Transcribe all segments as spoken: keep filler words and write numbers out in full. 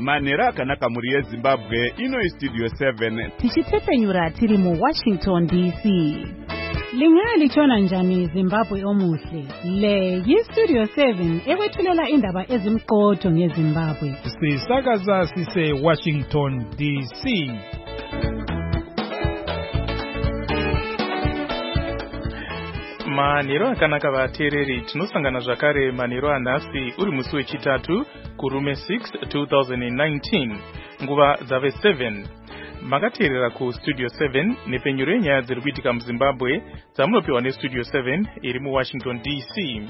Manera akanaka muri yeZimbabwe ino iStudio seven. Tichitepenyura tiri mu Washington D C. Lingali chona njani Zimbabwe omuhle. Le yiStudio seven ekwethulela indaba ezimqotho ngeZimbabwe. Sisakaza sise Washington D C. Manero akanaka vateereri tinosangana zvakare manero anhasi uri musi wechitatu kurume six two thousand nineteen nguva dzave seven. Makateerera ku Studio seven nepenyuro yenyaya dziri kuitika muZimbabwe dzamunopiwa neStudio seven iri muWashington D C.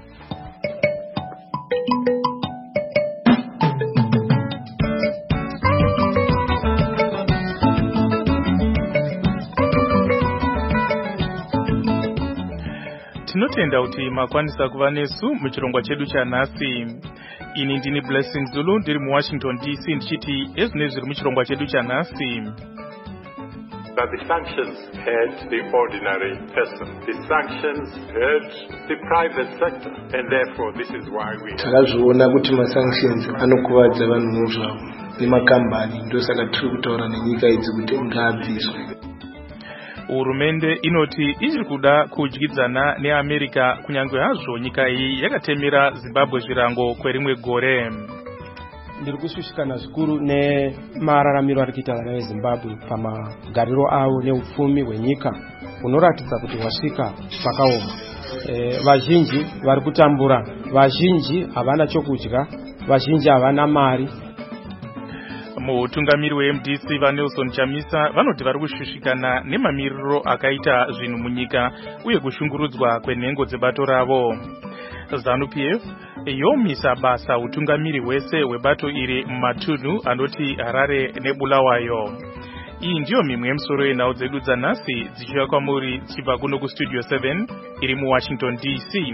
Tinotenda kuti makwanisa kuva nesu muchirongwa chedu chanhasi. Ini ndini Blessing Zulu ndiri muWashington D C ndichiti ezvine zviri muchirongwa chedu chanhasi. That the sanctions hurt the ordinary person. The sanctions hurt the private sector, and therefore this is why we takazviona kuti masanctions anokuvadza vanhu muzvavo nemakambani, ndosaka tiri kutaura nenyika idzi kuti ngabviswe. Hurumende inoti ichiri kuda kudyidzana neAmerica kunyange hazvo nyika iyi yakatemera Zimbabwe zvirango kwerimwe gore. Ndiri kushushikana zvikuru nemararamiro ari kuita vana veZimbabwe pamagariro avo neupfumi hwenyika unoratidza kuti wasvika pakaoma. E, vazhinji vari kutambura, vazhinji havana chokudya, vazhinji havana mari. Mutungamiri weM D C vaNelson Chamisa vanoti vari kushushikana nemamiriro akaita zvinhu munyika uye kushungurudzwa kwenhengo dzebato ravo. ZANU-P F yomisa basa utungamiri hwese hwebato iri mumatunhu anoti Harare neBulawayo. Iyi ndiyo mimwe yemisoro yenhau dzedu dzanhasi dzichiuya kwamuri dzichibva kuno kuStudio seven iri muWashington D C.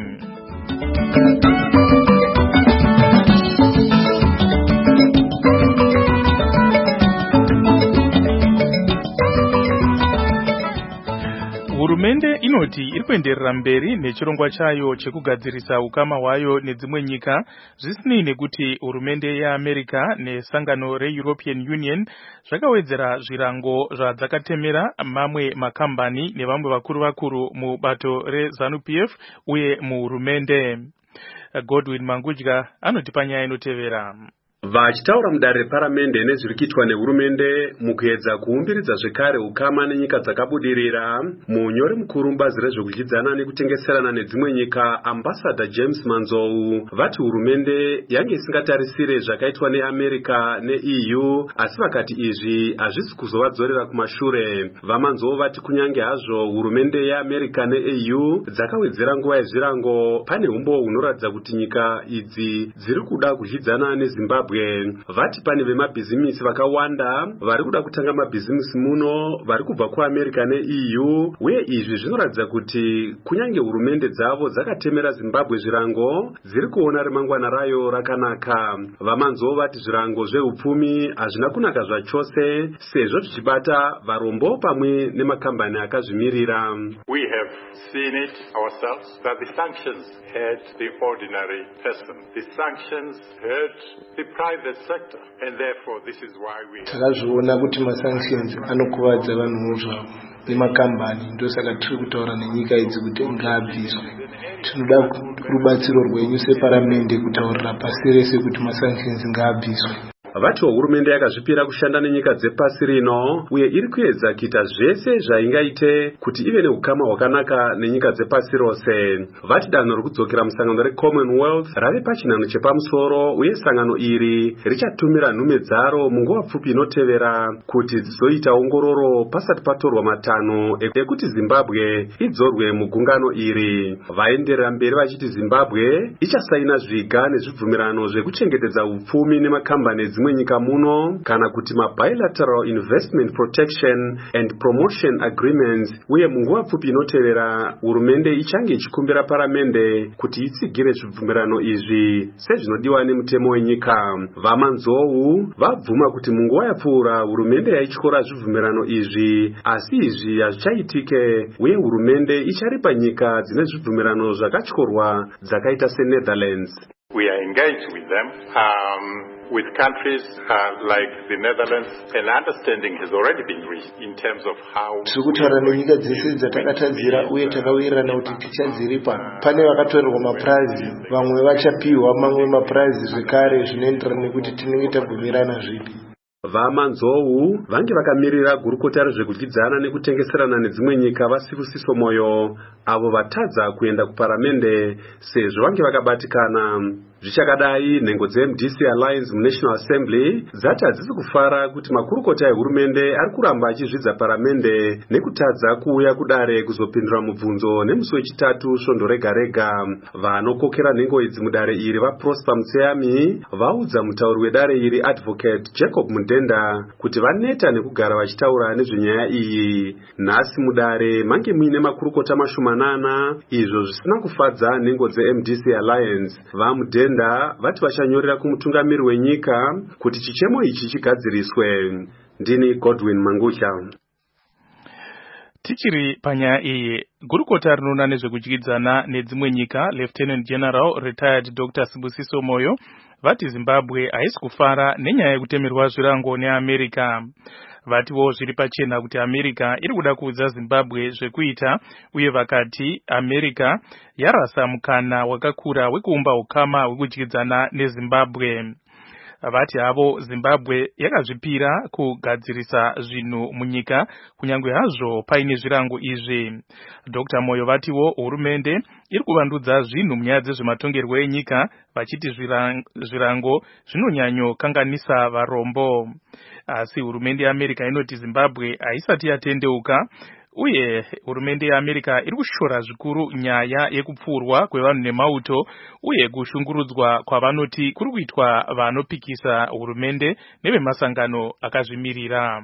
Hurumende inoti iri kuenderera mberi nechirongwa chayo chekugadzirisa ukama hwayo nedzimwe nyika zvisinei nekuti hurumende yeAmerica nesangano reEuropean Union zvakawedzera zvirango zvadzakatemera mamwe makambani nevamwe vakuru vakuru mubato reZANU-P F uye muhurumende. Godwin Mangudya anoti panyaya inotevera. Vachitaura mudare reparamende nezviri kuitwa nehurumende mukuedza kuumbiridza zvekare ukama nenyika dzakabudirira, munyori mukuru mubazi rezvekudyidzana nekutengeserana nedzimwe nyika Ambassador James Manzou vati hurumende yange isingatarisire zvakaitwa neAmerica neE U, asi vakati izvi hazvisi kuzovadzorera kumashure. VaManzou vati kunyange hazvo hurumende yeAmerica neE U dzakawedzera nguva yezvirango, pane umbo hunoratidza kuti nyika idzi dziri kuda kudyidzana neZimbabwe. Vati pane vemabhizimisi vakawanda vari kuda kutanga mabhizimisi muno vari kubva kuAmerica neE U, uye izvi zvinoratidza kuti kunyange hurumende dzavo dzakatemera Zimbabwe zvirango dziri kuona remangwana rayo rakanaka. VaManzou vati zvirango zveupfumi hazvina kunaka zvachose sezvo zvichibata varombo pamwe nemakambani akazvimirira. We have seen it ourselves that the sanctions hurt the ordinary person. The sanctions hurt the private sector, and therefore this is why we takazviona kuti masanctions anokuvadza vanhu muzvavo nemakambani, ndosaka tiri kutaura nenyika idzi kuti ngabviswe. Tinoda rubatsiro rwenyu separamende kutaurira pasi rese kuti masanctions ngabviswe. Vatiwo hurumende yakazvipira kushanda nenyika dzepasi rino uye iri kuedza kuita zvese zvaingaite kuti ive neukama hwakanaka nenyika dzepasi rose. Vati danho rekudzokera musangano reCommonwealth rave pachinhano chepamusoro uye sangano iri richatumira nhume dzaro munguva pfupi inotevera kuti dzizoita ongororo pasati patorwa matanho ekuti Zimbabwe idzorwe mugungano iri. Vaenderera mberi vachiti Zimbabwe ichasaina zviga nezvibvumirano zvekuchengetedza upfumi nemakambani dzimwe nyika muno kana kuti mabilateral investment protection and promotion agreements, uye munguva pfupi inotevera hurumende ichange ichikumbira paramende kuti itsigire zvibvumirano izvi sezvinodiwa nemutemo wenyika. VaManzou vabvuma kuti munguva yapfuura hurumende yaityora zvibvumirano izvi, asi izvi hazvichaitike uye hurumende icharipa nyika dzine zvibvumirano zvakatyorwa dzakaita seNetherlands. We are engaged with them. Um, with countries uh, like the Netherlands, an understanding has already been reached in terms of how tiri kutaura nenyika dzese dzatakatadzira uye takawirirana kuti tichadziripa. Pane vakatorerwa mapurazi, vamwe vachapiwa mamwe mapurazi zvekare zvinoenderana nekuti tinenge tabvumirana zvipi. Vamanzou vange vakamirira gurukota rezvekudyidzana nekutengeserana nedzimwe nyika vaSibusiso Moyo avo vatadza kuenda kuparamende sezvo vange vakabatikana. Zvichakadai, nhengo dzeM D C Alliance muNational Assembly dzati hadzisi kufara kuti makurukota ehurumende ari kuramba achizvidza paramende nekutadza kuuya kudare kuzopindura mubvunzo nemusi wechitatu svondo rega rega. Vanokokera nhengo idzi mudare iri vaProsper Mutseyami vaudza mutauri wedare iri Advocate Jacob Mundenda kuti vaneta nekugara vachitaura nezvenyaya iyi. Nhasi mudare mange muine makurukota mashomanana, izvo zvisina kufadza nhengo dzeM D C Alliance. VaMundenda vati vachanyorera kumutungamiri wenyika kuti chichemo ichi chigadziriswe. Ndini Godwin Mangusha. Tichiri panyaya iyi, gurukota rinoona nezvekudyidzana nedzimwe nyika Lieutenant General Retired Doctor Sibusiso Moyo vati Zimbabwe haisi kufara nenyaya yekutemerwa zvirango neAmerica. Vatiwo zviri pachena kuti America iri kuda kuudza Zimbabwe zvekuita, uye vakati America yarasa mukana wakakura wekuumba ukama wekudyidzana neZimbabwe. Vati havo Zimbabwe yakazvipira kugadzirisa zvinhu munyika kunyange hazvo paine zvirango izvi. Doctor Moyo vatiwo hurumende iri kuvandudza zvinhu munyaya dzezvematongerwo enyika vachiti zvirango zvinonyanyo kanganisa varombo. Asi hurumende yeAmerica inoti Zimbabwe haisati yatendeuka, uye hurumende yeAmerica iri kushora zvikuru nyaya yekupfurwa kwevanhu nemauto uye kushungurudzwa kwavanoti kuri kuitwa vanopikisa hurumende nevemasangano akazvimirira.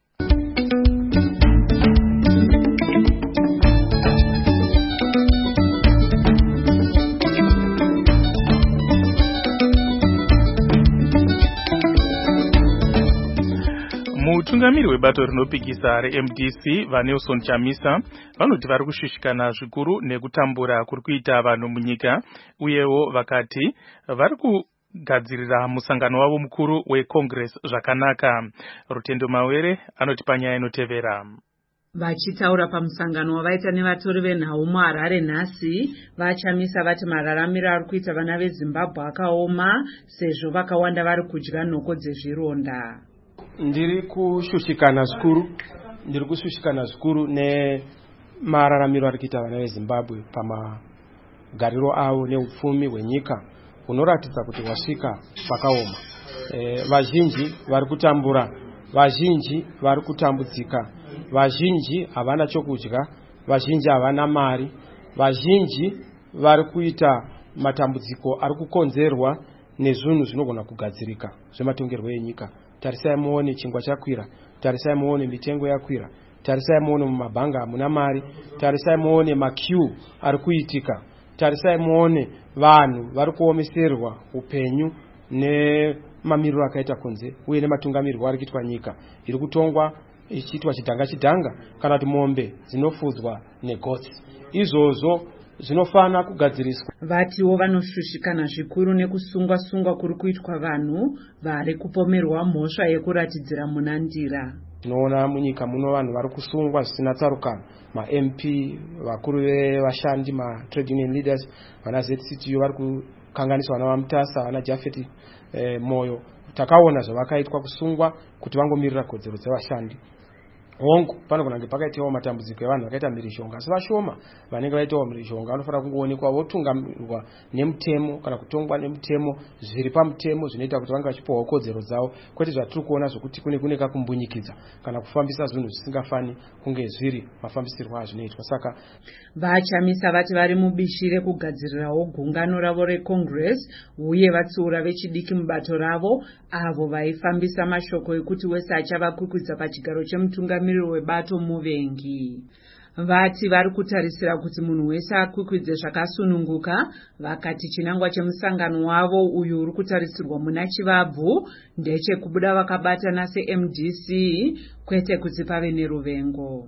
Mutungamiri webato rinopikisa reM D C vaNelson Chamisa vanoti vari kushushikana zvikuru nekutambura kuri kuita vanhu munyika, uyewo vakati vari kugadzirira musangano wavo mukuru weCongress zvakanaka. Rutendo Mawere anoti panyaya inotevera. Vachitaura pamusangano wavaita nevatori venhau muHarare nhasi, vaChamisa vati mararamiro ari kuita vana veZimbabwe akaoma sezvo vakawanda vari kudya nhoko dzezvironda. Ndiri kushushikana zvikuru, ndiri kushushikana zvikuru nemararamiro ari kuita vana veZimbabwe pamagariro avo neupfumi hwenyika unoratidza kuti wasvika pakaoma. E, vazhinji vari kutambura, vazhinji vari kutambudzika, vazhinji havana chokudya, vazhinji havana mari, vazhinji vari kuita matambudziko ari kukonzerwa nezvinhu zvinogona kugadzirika zvematongerwo enyika. Tarisai muone chingwa chakwira, tarisai muone mitengo yakwira, tarisai muone mumabhanga hamuna mari, tarisai muone makiu ari kuitika, tarisai muone vanhu vari kuomeserwa upenyu nemamiriro akaita kunze uye nematungamiriro ari kuitwa nyika iri kutongwa ichiitwa chidhanga chidhanga kana kuti mombe dzinofudzwa negotsi. Izvozvo zvinofana kugadziriswa. Vatiwo vanoshushikana zvikuru nekusungwa sungwa kuri kuitwa vanhu vari kupomerwa mhosva yekuratidzira munandira. Tinoona munyika muno vanhu vari kusungwa zvisina tsarukano, maM P, vakuru vevashandi, matrade union leaders, vana Z C T U vari kukanganiswa vana vaMutasa, vana Jafet eh, Moyo. Takaona zvavakaitwa kusungwa kuti vangomirira kodzero dzevashandi. Hongu panogona ngepakaitawo matambudziko evanhu vakaita mhirizhonga, asi vashoma vanenge vaitawo mhirizhonga vanofanira kungoonekwa votungamirwa nemutemo kana kutongwa nemutemo zviri pamutemo zvinoita kuti vange vachipiwawo kodzero dzavo, kwete zvatiri kuona zvokuti kune kune kakumbunyikidza kana kufambisa zvinhu zvisingafani kunge zviri mafambisirwo azvinoitwa. Saka vaChamisa vati vari mubishi rekugadzirirawo gungano ravo reCongress uye vatsiura vechidiki mubato ravo avo vaifambisa mashoko ekuti wese achavakwikudza pachigaro chemutungamiri webato muvengi. Vati vari kutarisira kuti munhu wese akwikwidze zvakasununguka, vakati chinangwa chemusangano wavo uyu uri kutarisirwa muna Chivabvu ndechekubuda vakabatana seM D C kwete kuti pave neruvengo.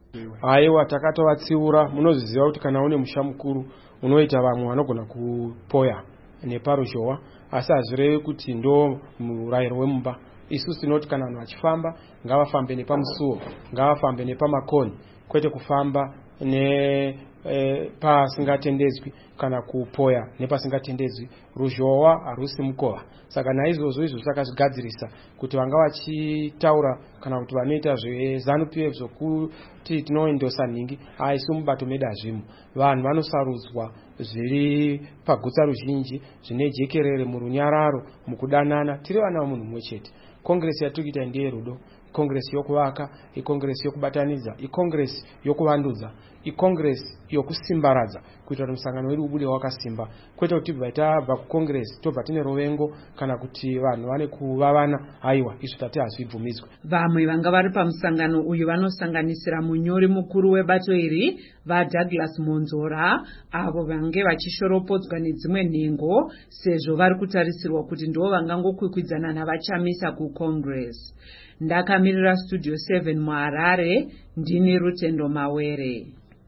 Aiwa, takatovatsiura. Munozviziva kuti kana une musha mukuru unoita vamwe vanogona kupoya neparuzhowa, asi hazvirevi kuti ndo murayiro wemumba. Isusu tinoti kana vanhu vachifamba ngavafambe nepamusuwo, ngavafambe nepamakoni, kwete kufamba ne e, pasingatendedzwi kana kupoya nepasingatendedzwi. Ruzhowa harusi mukova. Saka naizvozvo izvo takazvigadzirisa kuti vanga vachitaura kana kuti vanoita zveZANU P F zvokuti tinoendosa nhingi aisu mubato medu hazvimo. Vanhu vanosarudzwa zviri pagutsa ruzhinji zvine jekerere murunyararo mukudanana, tiri vana vamunhu mumwe chete. Kongresi yatikuita ndiye rudo, kongresi yokuvaka, ikongresi yokubatanidza, ikongresi yokuvandudza, ikongresi yokusimbaradza kuitira kuti musangano wedu ubude wakasimba, kwete kuti tibva tabva kukongresi tobva tine rovengo kana kuti vanhu vane kuvavana. Haiwa, izvo tati hazvibvumidzwe. Vamwe vanga vari pamusangano uyu vanosanganisira munyori mukuru webato iri vaDouglas Monzora, avo vange vachishoropodzwa nedzimwe nhengo sezvo vari kutarisirwa kuti ndo vangangokwikwidzana navachamisa kucongress. Ndakamirira Studio seven muHarare, ndini Rutendo Mawere.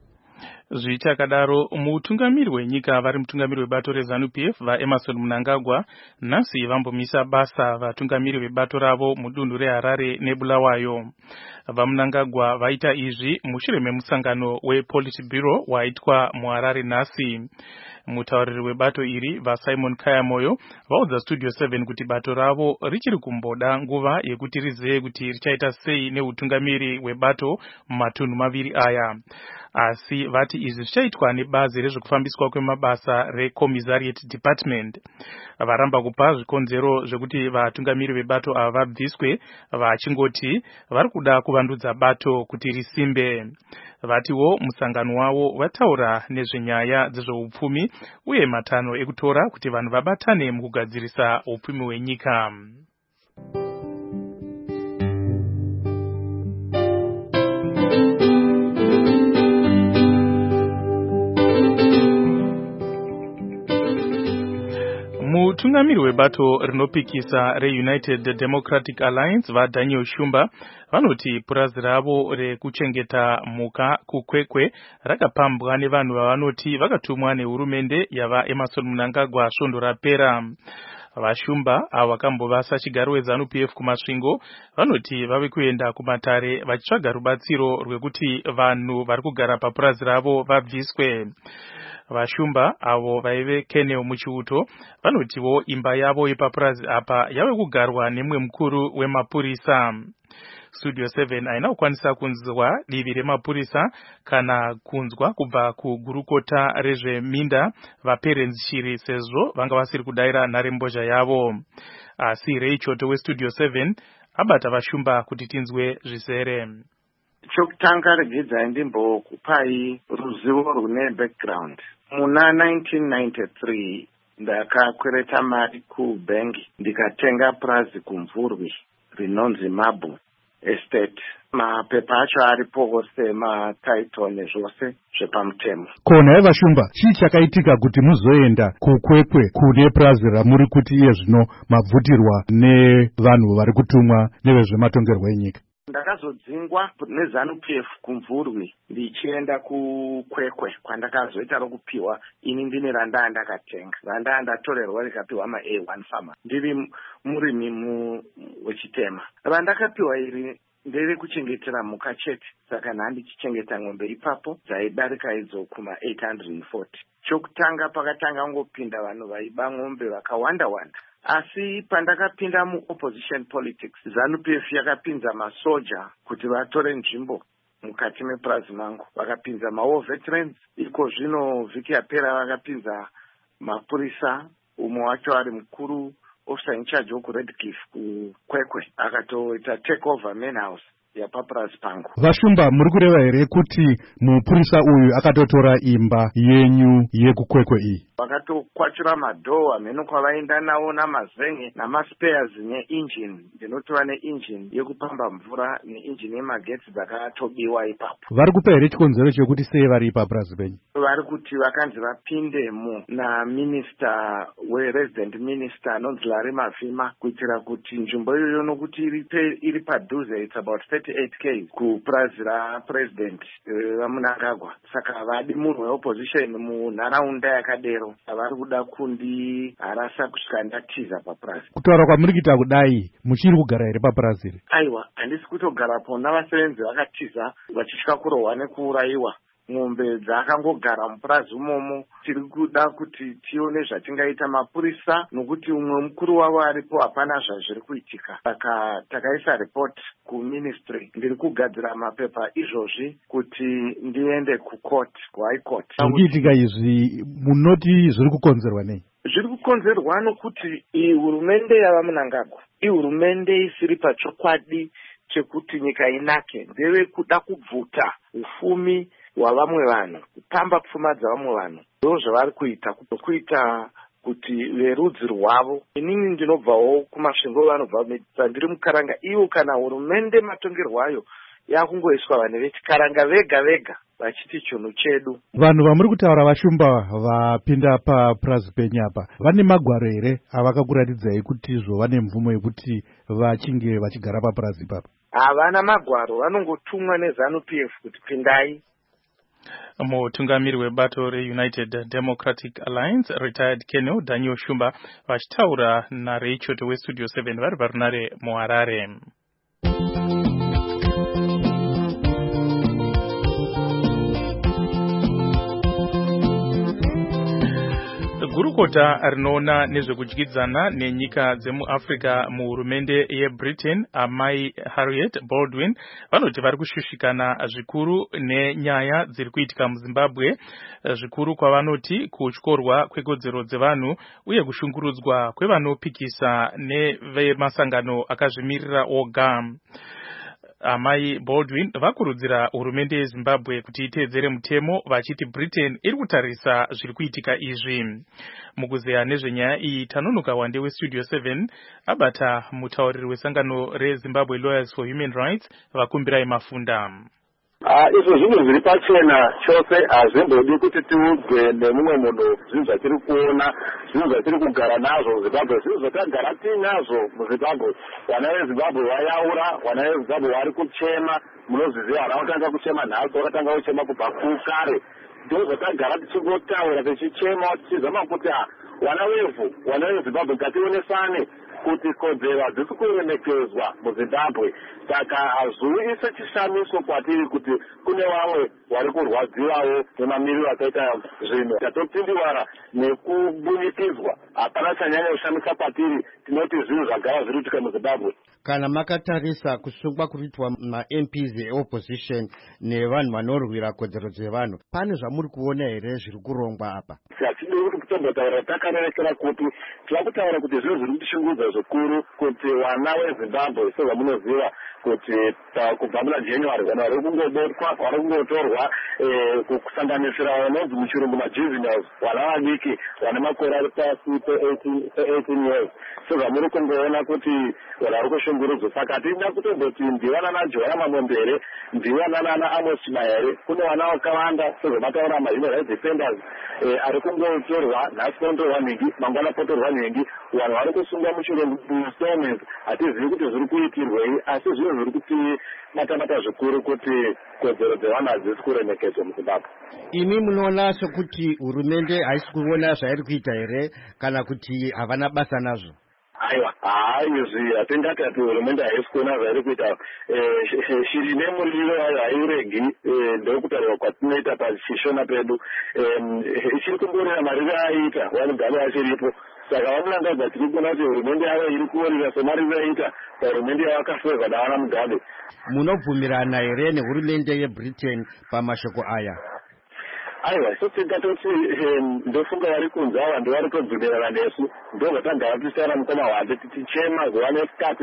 Zvichakadaro, mutungamiri wenyika vari mutungamiri webato reZANU P F vaEmmerson Mnangagwa nhasi vambomisa basa vatungamiri vebato ravo mudunhu reHarare neBulawayo. VaMnangagwa vaita izvi mushure memusangano wePolitburo waitwa muHarare nhasi. Mutauriri webato iri vaSimon Kayamoyo vaudza Studio seven kuti bato ravo richiri kumboda nguva yekuti rizive kuti richaita sei neutungamiri webato mumatunhu maviri aya. Asi vati izvi zvichaitwa nebazi rezvekufambiswa kwemabasa reCommissariat Department. Varamba kupa zvikonzero zvekuti vatungamiri vebato ava vabviswe, vachingoti vari kuda kuvandudza bato kuti risimbe. Vatiwo musangano wavo vataura nezvenyaya dzezveupfumi uye matanho ekutora kuti vanhu vabatane mukugadzirisa upfumi hwenyika. Mutungamiri webato rinopikisa reUnited Democratic Alliance vaDaniel Shumba vanoti purazi ravo rekuchengeta muka kukwekwe rakapambwa nevanhu vavanoti vakatumwa nehurumende yavaEmmerson Mnangagwa svondo rapera. VaShumba avo vakambovasa chigaro weZANU P F kumasvingo vanoti vave kuenda kumatare vachitsvaga rubatsiro rwekuti vanhu vari kugara papurazi ravo vabviswe. VaShumba avo vaive Keneo muchiuto vanotiwo imba yavo yepapurazi apa yave kugarwa nemwe mukuru wemapurisa. Studio seven haina kukwanisa kunzwa divi remapurisa kana kunzwa kubva kugurukota rezveminda vaPerens Shiri sezvo vanga vasiri kudaira nharembozha yavo. Asi Reichoto weStudio seven abata VaShumba kuti tinzwe zvisere. Chokutanga regidzai ndimbokupai ruzivo rune background. Muna nineteen ninety-three ndakakwereta mari kubhengi ndikatenga purazi kumvurwi rinonzi Mabu Estate. Mapepa acho aripo semataito nezvose zvepamutemo. Kona eVashumba, chii chakaitika kuti muzoenda kukwekwe kune purazi ramuri kuti iye zvino mabvutirwa nevanhu vari kutumwa nevezvematongerwo enyika? Ndakazodzingwa neZANU P F kumvurwi ndichienda kukwekwe kwandakazoita rokupiwa ini ndine randa ndakatenga. Randa ndatorerwa rikapiwa ma A one farmer. Ndiri murimi wechitema. Randakapiwa iri ndere kuchengetera muka chete. Saka ndandichichengeta ng'ombe ipapo dzaidarika idzo kuma eight hundred forty. Chokutanga pakatanga ngopinda vanhu vaiba ng'ombe vakawanda wanda. Asi pandakapinda mu-opposition politics, ZANU P F yakapinza masoja kuti vatore nzvimbo mukati mepurazi mangu. Vakapinza ma-war veterans, iko zvino vhiki yapera vakapinza mapurisa, umwe wacho ari mukuru officer in charge wokuRedcliffe kukwekwe, akatoita take over main house yapapurazi pangu. VaShumba, muri kureva here kuti mupurisa uyu akatotora imba yenyu yekukwekwe iyi? Vakatokwachura madhoo ameno kwavaenda nawo namazenge namaspares neengine. Ndinotova neengine yekupamba mvura neengine yemagetsi dzakatobiwa ipapo. Vari kupa here chikonzero chekuti sei vari papurazi penyu? Vari kuti vakanzi vapindemo naminister weresident minister anonzi Larry Mavhima kuitira kuti nzvimbo iyoyo nokuti iri padhuze, it's about thirty-eight K kupurazi rapresident vaMnangagwa. Saka vadi munhu weopposition munharaunda yakadero zvaro vari kuda kundiharasa kusvika ndatiza papurazi. Kutaura kwamuri kuita kudai muchiri kugara here papurazi iri? Aiwa, handisi kutogarapo, navasevenzi vakatiza vachitya kurohwa nekuurayiwa. Mombe dzakangogara mupurazi umomo. Tiri kuda kuti tione zvatingaita mapurisa, nokuti umwe mukuru wavo aripo, hapana zvazviri kuitika. Saka takaisa report kuministry. Ndiri kugadzira mapepa izvozvi kuti ndiende kucourt, kuhigh court. Zvirikuitika izvi munoti zviri kukonzerwa nei? Zviri kukonzerwa nokuti iyi hurumende yava Mnangagwa, iyi hurumende isiri pachokwadi chekuti nyika inake, ndeve kuda kubvuta ufumi hwavamwe vanhu, kupamba pfuma dzavamwe vanhu. Ndizvo zvavari kuita, kuita kuti verudzi rwavo. Inini ndinobvawo kumasvingo, vanobva ndiri mukaranga. Iwo kana hurumende matongerwo ayo yakungoiswa vanhu vechikaranga vega vega vachiti chunhu chedu. Vanhu vamuri kutaura vashumba vapinda papurazi penyu apa vane magwaro here avakakuratidzai kuti izvo vane mvumo yekuti vachinge vachigara papurazi ipapo? Havana magwaro, vanongotumwa neZANU P F kuti pindai. Mutungamiri webato reUnited Democratic Alliance retired Colonel Daniel Shumba vachitaura naRachel weStudio seven vari parunare muHarare. Gurukota rinoona nezvekudyidzana nenyika dzemuAfrica muhurumende yeBritain, amai Harriet Baldwin, vanoti vari kushushikana zvikuru nenyaya dziri kuitika muZimbabwe, zvikuru kwavanoti kutyorwa kwekodzero dzevanhu uye kushungurudzwa kwevanopikisa nevemasangano akazvimirira oga. Amai Baldwin vakurudzira hurumende yeZimbabwe kuti iteedzere mutemo vachiti Britain iri kutarisa zviri kuitika izvi. Mukuzeya nezvenyaya iyi tanonoka wande weStudio seven abata mutauriri wesangano reZimbabwe Lawyers for Human Rights vakumbirai Mafunda. Izvo zvinhu zviri pachena chose hazvimbodi kuti tiudzwe nemumwe munhu zvinhu zvatiri kuona, zvinhu zvatiri kugara nazvo muZimbabwe, zvinhu zvatagara tinazvo muZimbabwe. Vana veZimbabwe vayaura, vana veZimbabwe vari kuchema, munozviziva vana vakatanga kuchema nhasi, vakatanga kuchema kubva kare. Ndizvo zvatagara tichingotaura tichichema tichizama kuti vana vevhu, vana veZimbabwe ngationesane kuti kodzero hadzisi kuremekedzwa muZimbabwe. Saka hazviise chishamiso kwatiri kuti kune vamwe vari kurwadziwawo nemamiriro akaita zvinhu. Tatopindiwara nekubunikidzwa, hapana chanyanya kushamisa kwatiri, tinoti zvinhu zvagara zviri kuitika muZimbabwe. Kana makatarisa kusungwa kuitwa ma-M Ps e-opposition nevanhu vanorwira kodzero dzevanhu, pane zvamuri kuona here zviri kurongwa apa? Hatidi kuti kutombotaura takarerekera kuti tava kutaura kuti zvinhu zviri kutishungudza zvikuru kuti vana veZimbabwe sezvamunoziva kuti kubva muna January vanhu vari kungobotwa, vari kungotorwa kusanganisira vanonzi muchirungu majuveniles, vana vadiki vane makore ari pasi pe-eighteen years. Sezvamuri kungoona kuti vanhu vari kushungurudzwa. Saka hatida kutomboti ndivana naJohana Mamombere, ndivana nana Amos Chimaere, kune vana vakawanda sezvamataura ma-human rights defenders ari kungotorwa, nhasi potorwa nhingi, mangwana potorwa nhingi, vanhu vari kusungwa muchirungu installments. Hatizivi kuti zviri kuitirwei, asi zvinhu zviri kuti matamata zvikuru kuti kodzero dzevanhu hadzisi kuremekedzwa muZimbabwe. Imi munoona sokuti hurumende haisi kuona zvairi kuita here kana kuti havana basa nazvo? Aiwa, haizvi hatingati ati hurumende haisi kuona zvairi kuita. Shiri nemuriro ayo hairegi, ndokutaurwa kwatinoita pachishona pedu. Ichiri kumborera mariro aiita vanogara achiripo. Saka vamunangagwa tiri kuona kuti hurumende yavo iri kuorera semariro aiita pahurumende yavakafeva navana Mugabe. Munobvumirana here nehurumende yeBritain pamashoko aya? Aiwa, isu tingatoti ndofunga vari kunze ava ndovari tobvumirana nesu, ndo zvatagara tisiyana mukoma hwande tichichema zuva nesikati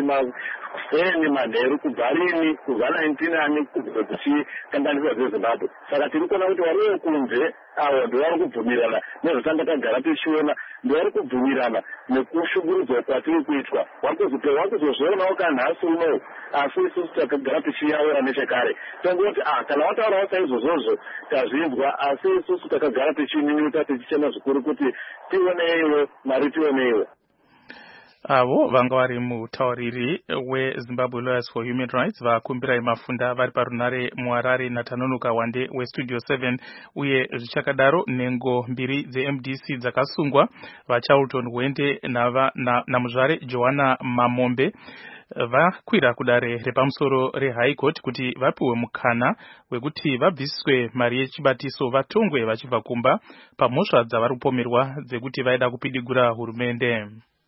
maseni manheru kubva rini kubva nineteen ani kuchikanganiswa zveZimbabwe. Saka tiri kuona kuti variwo kunze avo ndovari kubvumirana nezvatanga tagara tichiona, ndovari kubvumirana nekushungurudzwa kwatiri kuitwa. Vari kuzozvionawo kanhasi unowu, asi isusu takagara tichiyaura nechekare. Tongoti kana vataurawo saizvozvozvo tazvinzwa, asi isusu takagara tichinyunyuta tichichema zvikuru kuti tioneiwo mari tioneiwo. avo vanga vari mutauriri weZimbabwe Lawyers for Human Rights vakumbira mafunda vari parunare muHarare naTanonoka Wande weStudio seven uye zvichakadaro nhengo mbiri dzeM D C dzakasungwa vaCharlton Wende namuzvare Joanna Mamombe vakwira kudare repamusoro reHigh Court kuti vapiwe mukana wekuti vabviswe mari yechibatiso vatongwe vachibva kumba pamhosva dzavari kupomerwa dzekuti vaida kupidigura hurumende.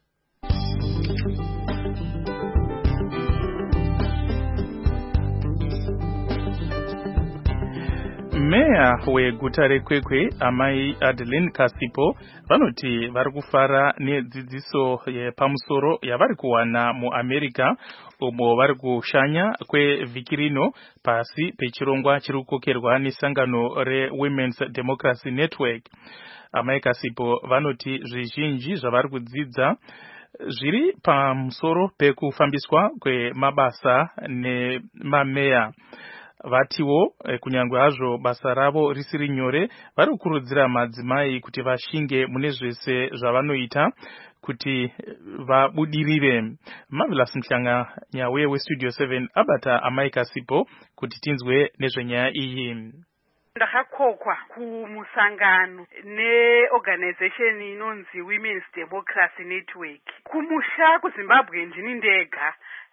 Meya weguta reKwekwe amai Adeline Kasipo vanoti vari kufara nedzidziso yepamusoro yavari kuwana muAmerica umo vari kushanya kwevhiki rino pasi pechirongwa chiri kukokerwa nesangano reWomen's Democracy Network. Amai Kasipo vanoti zvizhinji zvavari kudzidza zviri pamusoro pekufambiswa kwemabasa nemameya. Vatiwo kunyangwe hazvo basa ravo risiri nyore vari kukurudzira madzimai kuti vashinge mune zvese zvavanoita kuti vabudirire. Marvelous Mhlanga uye weStudio seven abata amai Kasipo kuti tinzwe nezvenyaya iyi. Ndakakokwa kumusangano neorganization inonzi Women's Democracy Network. Kumusha kuZimbabwe ndini ndega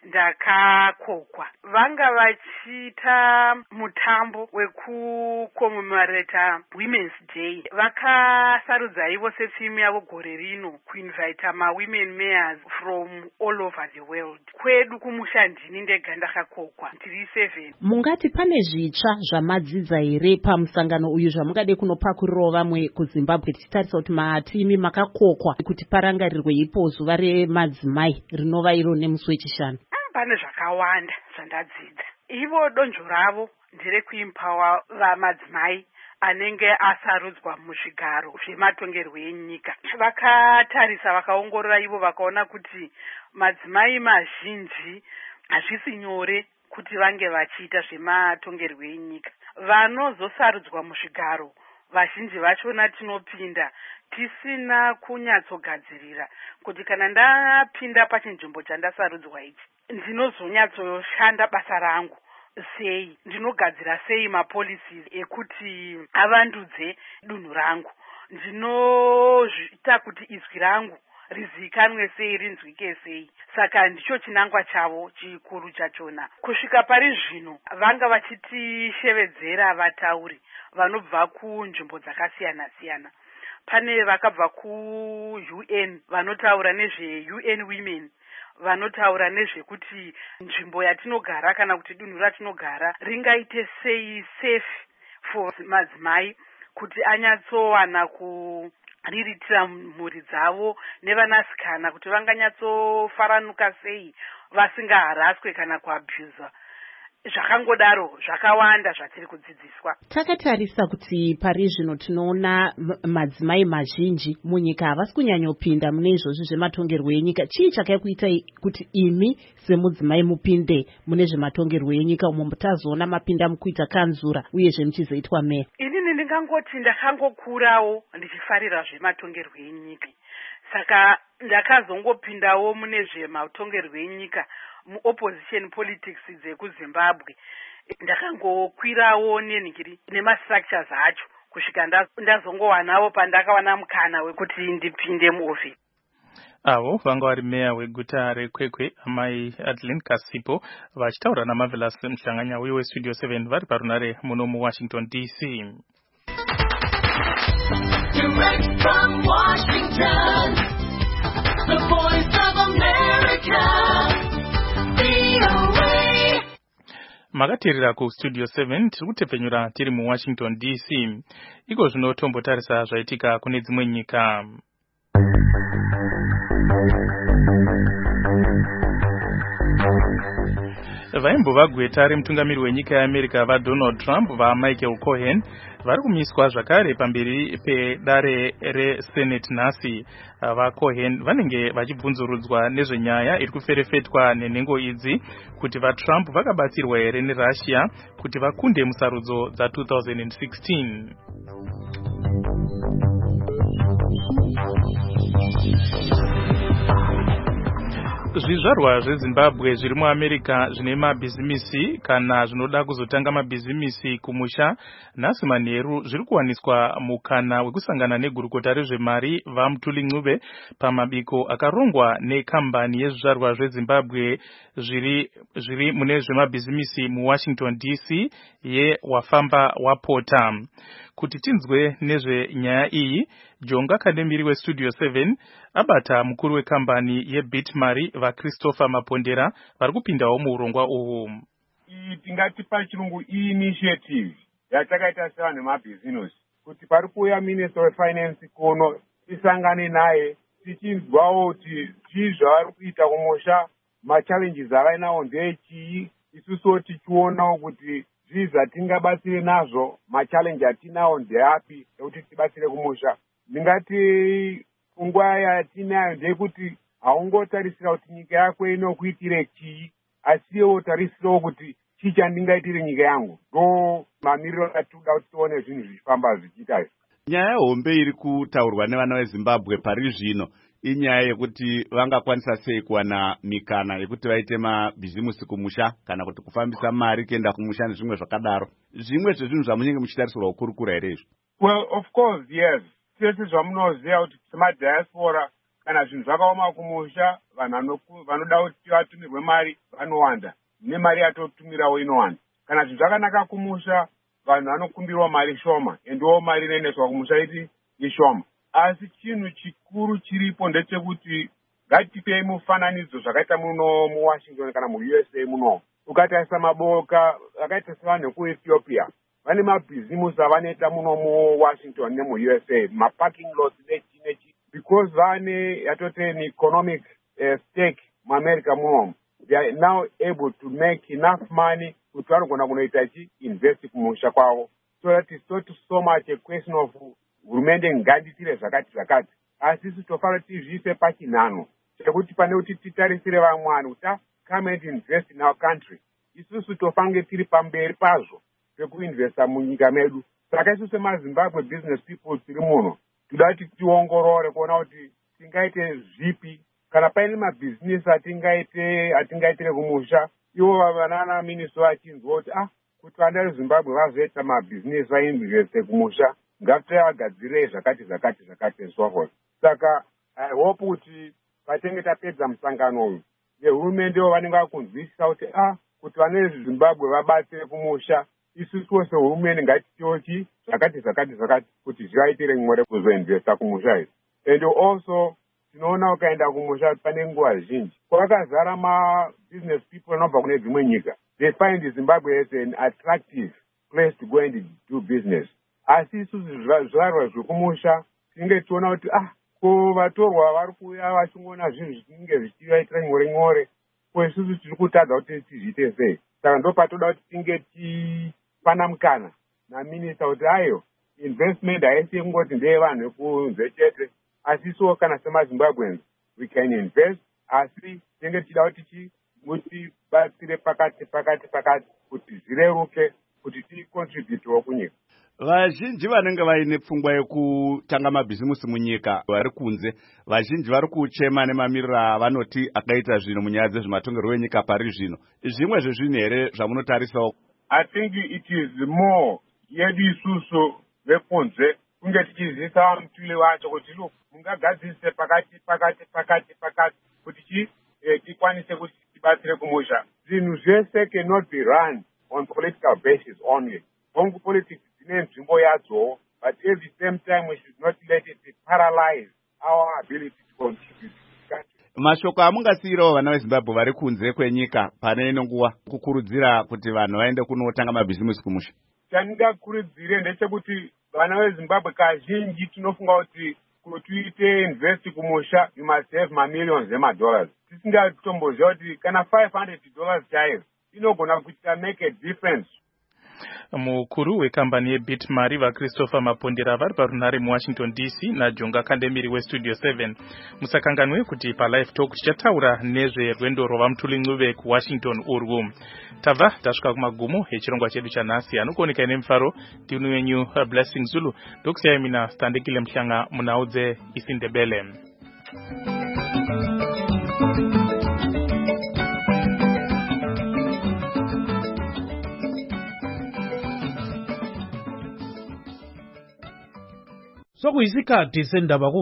ndakakokwa. Vanga vachiita mutambo wekucommemorata Women's Day. Vakasarudza ivo setimu yavo gore rino kuinvite ma women mayors from all over the world. Kwedu kumusha ndini ndega ndakakokwa. Ndiri seven. Mungati pane zvitsva zvamadzidza here pamusangano uyu zvamungade kunopakurirawo vamwe kuZimbabwe tichitarisa kuti matimi makakokwa kuti parangarirwe ipo zuva remadzimai rinova iro nemusi wechishanu? Pane zvakawanda zvandadzidza. Ivo donzvo ravo nderekuimpawa vamadzimai anenge asarudzwa muzvigaro zvematongerwo enyika. Vakatarisa vakaongorora ivo vakaona kuti madzimai mazhinji hazvisi nyore kuti vange vachiita zvematongerwo enyika. Vanozosarudzwa muzvigaro vazhinji vachona tinopinda tisina kunyatsogadzirira kuti kana ndapinda pachinzvimbo chandasarudzwa ichi ndinozonyatsoshanda basa rangu sei, ndinogadzira sei mapolicies ekuti avandudze dunhu rangu, ndinoita kuti izwi rangu rizikanwe sei, rinzwike sei. Saka ndicho chinangwa chavo chikuru chachona. Kusvika pari zvino vanga vachitishevedzera vatauri vanobva kunzvimbo dzakasiyana siyana. Pane vakabva kuU N vanotaura nezve U N Women, vanotaura nezvekuti nzvimbo yatinogara kana kuti dunhu ratinogara ringaite sei safe for madzimai kuti anyatsowana kuriritira mhuri dzavo nevanasikana kuti vanganyatsofaranuka sei vasingaharaswe kana kuabhuza. Zvakangodaro zvakawanda zvatiri kudzidziswa. Takatarisa kuti pari zvino tinoona madzimai mazhinji munyika havasi kunyanyopinda mune izvozvi zvematongerwo enyika. Chii chakakuita kuti imi semudzimai mupinde mune zvematongerwo enyika umo mutazoona mapinda mukuita kanzura uyezve muchizoitwa meya? Inini ndingangoti ndakangokurawo ndichifarira zvematongerwo enyika. Saka ndakazongopindawo mune zvematongerwo enyika mu-opposition politics dzekuZimbabwe. Ndakangokwirawo nenhingiri nemastructures acho kusvika ndazongowanawo pandakawana mukana wekuti ndipinde muofisi. Avo vanga vari meya weguta reKwekwe amai Adeline Kasipo vachitaura naMarvelous Mhlanga uye weStudio seven vari parunare muno muWashington D C. Direct from Washington, the voice of America. Makateerera kuStudio seven tiri kutepfenyura tiri muWashington D C. Iko zvino tombotarisa zvaitika kune dzimwe nyika. Vaimbova gweta remutungamiri wenyika yeAmerica vaDonald Trump vaMichael Cohen vari kumiswa zvakare pamberi pedare reSenate nhasi. VaCohen vanenge vachibvunzurudzwa nezvenyaya iri kuferefetwa nenhengo idzi kuti vaTrump vakabatsirwa here neRussia kuti vakunde musarudzo dza two thousand sixteen. zvizvarwa zvezimbabwe zviri muamerica zvine mabhizimisi kana zvinoda kuzotanga mabhizimisi kumusha nhasi manheru zviri kuwaniswa mukana wekusangana negurukota rezvemari vaMutuli Ncube pamabiko akarongwa nekambani yezvizvarwa zvezimbabwe zviri zviri mune zvemabhizimisi muwashington D C yewafamba wapota. Kuti tinzwe nezvenyaya iyi, Jonga Kandemiri weStudio seven abata mukuru wekambani yeBitMari vaChristopher Mapondera vari kupindawo muurongwa uhu. Iyi tingati pachirungu initiative yatakaita sevanhu vemabhizinesi kuti pari kuuya Minister weFinance kuno tisangane naye tichinzwawo kuti zvii zvavari kuita kumusha, machallenges avainawo ndechii, isusuwo tichionawo kuti zvii zvatingabatsire nazvo, machallenges atinawo ndeapi ekuti tibatsire kumusha. Ndingati nguva yatinayo ndeyekuti haungotarisira kuti nyika yako inokuitire chii, asi iwo tarisirawo kuti chii chandingaitire nyika yangu. Ndo mamiriro atinoda kuti tione zvinhu zvichifamba zvichiita izvo. Nyaya hombe iri kutaurwa nevana veZimbabwe pari zvino inyaya yekuti vangakwanisa sei kuwana mikana yekuti vaite mabhizimusi kumusha kana kuti kufambisa mari kuenda kumusha nezvimwe zvakadaro. Zvimwe zvezvinhu zvamunenge muchitarisirwa kukurukura here izvo? Well, of course, yes. Sese zvamunoziva kuti semadiaspora kana zvinhu zvakaoma kumusha, vanhu vanoda kuti vatumirwe mari vanowanda, nemari yatotumirawo inowanda. Kana zvinhu zvakanaka kumusha, vanhu vanokumbirwa mari shoma, endiwo mari inoendeswa kumusha iti ishoma. Asi chinhu chikuru chiripo ndechekuti ngatipei mufananidzo zvakaita muno muWashington kana muU S A muno. Ukatarisa maboka akaita sevanhu vekuEthiopia vane mabhizimusi avanoita muno muWashington nemuU S A, maparking lots nechi nechi, because vane yatoti an economic uh, stake muAmerica muno. They are now able to make enough money kuti vanogona kunoita chi invest kumusha kwavo. So that is not so much a question of hurumende nganditire zvakati zvakati, asi isi tofanira tizviise pachinhano chekuti pane kuti titarisire vamwani kuti come and invest in our country. Isusu tofange tiri pamberi pazvo pekuinvesta munyika medu. Saka isusu semaZimbabwe business people tiri muno toda kuti tiongorore kuona kuti tingaite zvipi kana paine mabhizinesi atingaite atingaitire kumusha. Ivo vanana minister vachinzwa kuti ah kuti vana veZimbabwe vazoita mabhizinesi vainveste kumusha, ngatiagadzirei zvakati zvakati zvakati zvakoti. Saka I hope kuti patenge tapedza musangano uyu vehurumende vanenge vakunzwisisa kuti ah kuti vana veZimbabwe vabatsire kumusha, isusuwo sehurumende ngatitiochi zvakati zvakati zvakati kuti zvivaitire nyore kuzoinvesta kumusha izvi. And also tinoona ukaenda kumusha pane nguva zhinji kwakazara ma-business people anobva kune dzimwe nyika. They find Zimbabwe as an attractive place to go and do business. Asi isusu zvivarwa zvekumusha tinenge tichiona kuti ah ko vatorwa vari kuuya vachingoona zvinhu zvinenge zvichivaitira nyore nyore, ko isusu tiri kutadza kuti tizviite sei. Saka ndo patoda kuti tinge tipana mukana naminista kuti ayo investment haisi kungoti ndeyevanhu vekunze chete, asi isuwo kana semaZimbabweans we can invest, asi tinenge tichida kuti tibatsire pakati pakati pakati kuti zvireruke kuti ticontributewo kunyika. Vazhinji vanenge vaine pfungwa yekutanga mabhizimusi munyika vari kunze, vazhinji vari kuchema nemamiriro avanoti akaita zvino munyaya dzezvematongerwo enyika pari zvino. Zvimwe zvezvinhu here zvamunotarisawo? I think it is more yedu isusu vekunze kunge tichizisa mutuli wacho kuti lo mungagadzise pakati pakati pakati pakati kuti chi eh, tikwanise kuti tibatsire kumusha. Zvinhu zvese cannot be run on political basis only. Bongo politics dzine nzvimbo yadzo, but at the same time we should not let it paralyze our ability to contribute. Mashoko amungasiyirawo vana veZimbabwe vari kunze kwenyika pane ino nguva kukurudzira kuti vanhu vaende kunotanga mabhizimusi kumusha? Chandingakurudzire ndechekuti vana veZimbabwe kazhinji tinofunga kuti kuti uite invest kumusha you must have mamillions emadollars. Tisingatomboziva kuti kana five hundred dollars chaiyo inogona kuita make a difference. Mukuru wekambani yeBitMari vaChristopher Mapondera vari parunhare muWashington D C naJonga Kandemiri weStudio seven. Musakanganwe kuti paLive Talk tichataura nezverwendo rwavaMutuli Ncube kuWashington urwu. Tabva tasvika kumagumo echirongwa chedu chanhasi. Anokuoneka nemufaro ndini wenyu Blessing Zulu. Ndokusiyai mina Standekile Mhlanga munaudze isiNdebele. sokuyisikhathi sendaba